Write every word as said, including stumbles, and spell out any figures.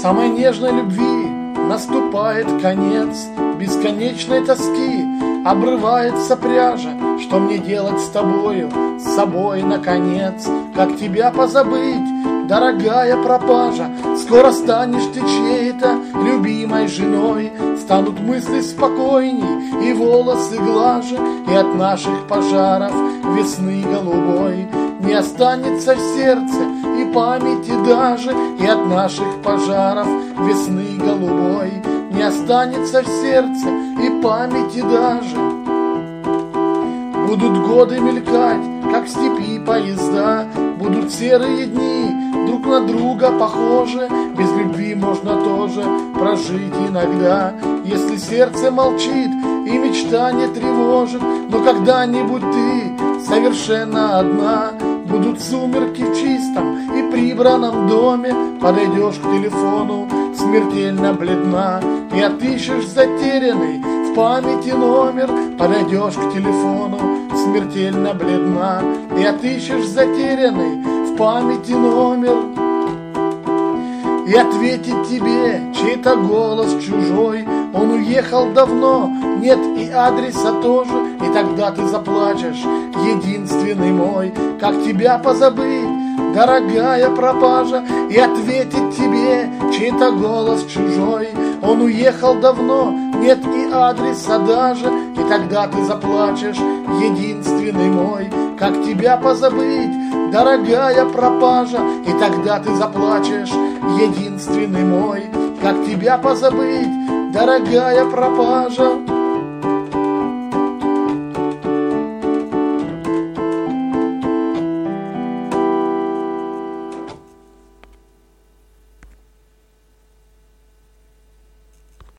Самой нежной любви наступает конец, бесконечной тоски обрывается пряжа. Что мне делать с тобою, с собой, наконец? Как тебя позабыть, дорогая пропажа? Скоро станешь ты чьей-то любимой женой, станут мысли спокойней и волосы глаже, и от наших пожаров весны голубой не останется в сердце и памяти даже, и от наших пожаров весны голубой не останется в сердце и памяти даже. Будут годы мелькать, как в степи поезда, будут серые дни, друг на друга похожи. Без любви можно тоже прожить иногда, если сердце молчит и мечта не тревожит. Но когда-нибудь ты совершенно одна, будут сумерки в чистом и прибранном доме, подойдешь к телефону, смертельно бледна, и отыщешь затерянный в памяти номер. Подойдешь к телефону, смертельно бледна, и отыщешь затерянный в памяти номер. И ответит тебе чей-то голос чужой: он уехал давно, нет и адреса тоже. И тогда ты заплачешь, единственный мой, как тебя позабыть, дорогая пропажа? И ответит тебе чей-то голос чужой: он уехал давно, нет и адреса даже. И тогда ты заплачешь, единственный мой, как тебя позабыть, дорогая пропажа? И тогда ты заплачешь, единственный мой, как тебя позабыть, дорогая пропажа?